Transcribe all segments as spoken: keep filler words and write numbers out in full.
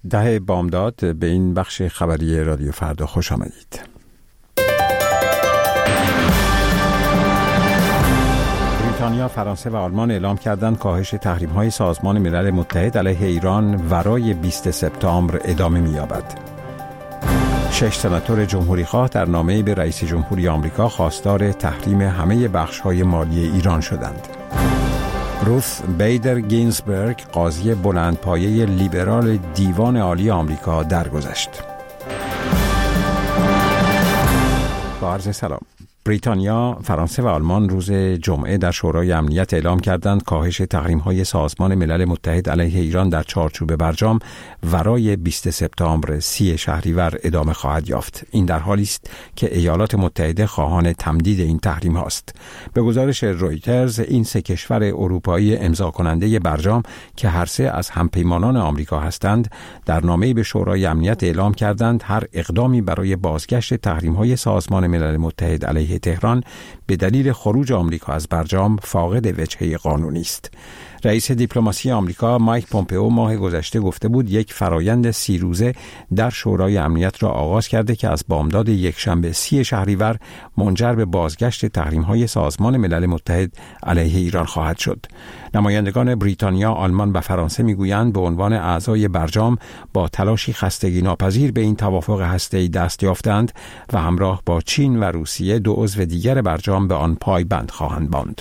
ده بامداد به این بخش خبری رادیو فردا خوش آمدید. بریتانیا، فرانسه و آلمان اعلام کردند کاهش تحریم‌های سازمان ملل متحد علیه ایران ورای بیست سپتامبر ادامه می‌یابد. شش سناتور جمهوری‌خواه در نامه‌ای به رئیس جمهوری آمریکا خواستار تحریم همه بخش‌های مالی ایران شدند. روث بیدر گینزبرگ، قاضی بلندپایه لیبرال دیوان عالی آمریکا، درگذشت. با عرض سلام. بریتانیا، فرانسه و آلمان روز جمعه در شورای امنیت اعلام کردند کاهش تحریم‌های سازمان ملل متحد علیه ایران در چارچوب برجام ورای بیست سپتامبر سی شهریور ادامه خواهد یافت. این در حالی است که ایالات متحده خواهان تمدید این تحریم هاست. به گزارش رویترز، این سه کشور اروپایی امضا کننده برجام که هر سه از همپیمانان آمریکا هستند، در نامه‌ای به شورای امنیت اعلام کردند هر اقدامی برای بازگشت تحریم‌های سازمان ملل متحد علیه تهران به دلیل خروج آمریکا از برجام فاقد وجهه قانونی است. رئیس دیپلماسی آمریکا مایک پومپئو ماه گذشته گفته بود یک فرایند سی روزه در شورای امنیت را آغاز کرده که از بامداد یکشنبه سی شهریور منجر به بازگشت تحریم‌های سازمان ملل متحد علیه ایران خواهد شد. نمایندگان بریتانیا، آلمان و فرانسه میگویند به عنوان اعضای برجام با تلاشی خستگی ناپذیر به این توافق هسته‌ای دست یافتند و همراه با چین و روسیه دو عضو دیگر برجام به آن پایبند خواهند ماند.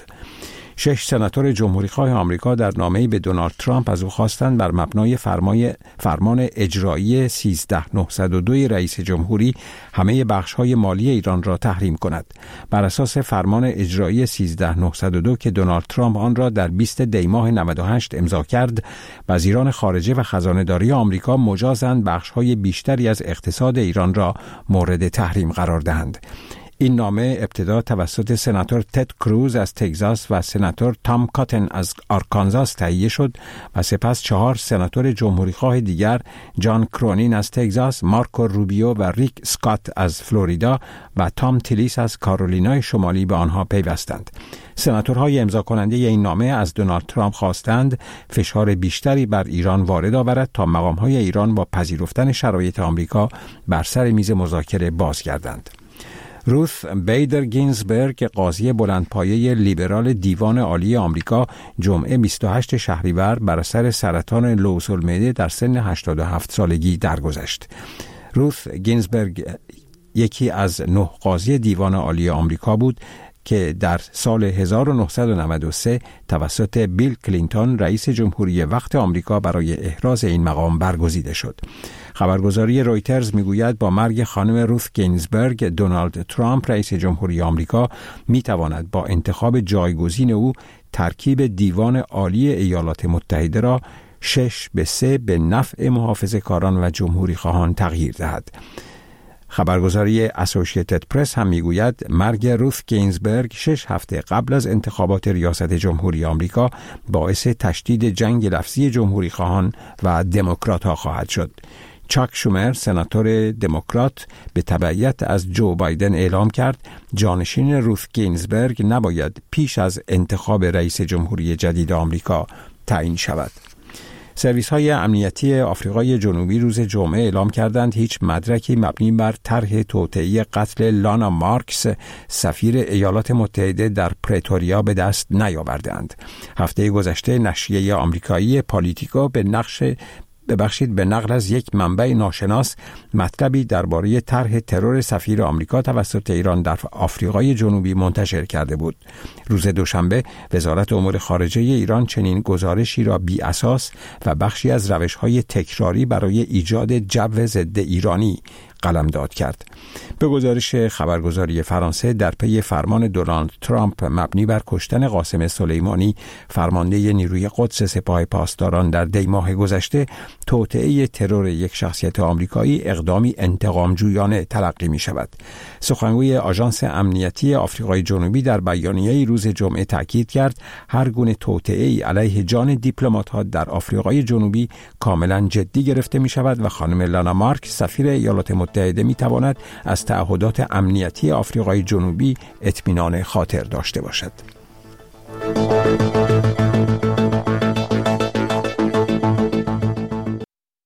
شش سناتور جمهوری‌خواه آمریکا در نامه‌ای به دونالد ترامپ از او خواستند بر مبنای فرمای فرمان اجرایی سیزده هزار و نهصد و دو رئیس جمهوری همه بخش‌های مالی ایران را تحریم کند. بر اساس فرمان اجرایی سیزده هزار و نهصد و دو که دونالد ترامپ آن را در بیست دی ماه نود و هشت امضا کرد، وزیران خارجه و خزانه‌داری آمریکا مجازند بخش‌های بیشتری از اقتصاد ایران را مورد تحریم قرار دهند. این نامه ابتدا توسط سناتور تد کروز از تگزاس و سناتور تام کاتن از آرکانزاس تهیه شد و سپس چهار سناتور جمهوری‌خواه دیگر، جان کرونین از تگزاس، مارکو روبیو و ریک اسکات از فلوریدا و تام تیلیس از کارولینای شمالی به آنها پیوستند. سناتورهای امضا کننده این نامه از دونالد ترامپ خواستند فشار بیشتری بر ایران وارد آورد تا مقام‌های ایران با پذیرفتن شرایط آمریکا بر سر میز مذاکره بازگردند. روث بیدر گینزبرگ، قاضی بلندپایه لیبرال دیوان عالی آمریکا، جمعه بیست و هشت شهریور بر اثر سرطان لوز المعده در سن هشتاد و هفت سالگی درگذشت. روث گینزبرگ یکی از نه قاضی دیوان عالی آمریکا بود که در سال هزار و نهصد و نود و سه توسط بیل کلینتون رئیس جمهوری وقت آمریکا برای احراز این مقام برگزیده شد. خبرگزاری رویترز میگوید با مرگ خانم روث گینزبرگ، دونالد ترامپ رئیس جمهوری آمریکا میتواند با انتخاب جایگزین او ترکیب دیوان عالی ایالات متحده را شش به سه به نفع محافظه‌کاران و جمهوری خواهان تغییر دهد. خبرگزاری اسوسییتد پرس هم میگوید مرگ روث گینزبرگ شش هفته قبل از انتخابات ریاست جمهوری آمریکا باعث تشدید جنگ لفظی جمهوری خواهان و دموکرات ها خواهد شد. چاک شومر، سناتور دموکرات، به تبعیت از جو بایدن اعلام کرد جانشین روث گینزبرگ نباید پیش از انتخاب رئیس جمهوری جدید آمریکا تعیین شود. سرویس‌های امنیتی آفریقای جنوبی روز جمعه اعلام کردند هیچ مدرکی مبنی بر طرح توطئه‌ای قتل لانا مارکس، سفیر ایالات متحده در پرتوریا، به دست نیاوردند. هفته گذشته نشریه آمریکایی پالیتیکو به نقش ببخشید به نقل از یک منبع ناشناس مطلبی درباره طرح ترور سفیر آمریکا توسط ایران در آفریقای جنوبی منتشر کرده بود. روز دوشنبه وزارت امور خارجه ایران چنین گزارشی را بی اساس و بخشی از روش‌های تکراری برای ایجاد جو ضد ایرانی قلمداد کرد. به گزارش خبرگزاری فرانسه، در پی فرمان دونالد ترامپ مبنی بر کشتن قاسم سلیمانی، فرمانده نیروی قدس سپاه پاسداران، در دی ماه گذشته توطئه ترور یک شخصیت آمریکایی اقدامی انتقام جویانه تلقی می شود. سخنگوی آژانس امنیتی آفریقای جنوبی در بیانیه‌ای روز جمعه تاکید کرد هر گونه توطئه‌ای علیه جان دیپلمات‌ها در آفریقای جنوبی کاملا جدی گرفته می شود و خانم لانا مارک، سفیر ایالات متحده، می تواند از تعهدات امنیتی آفریقای جنوبی اطمینان خاطر داشته باشد.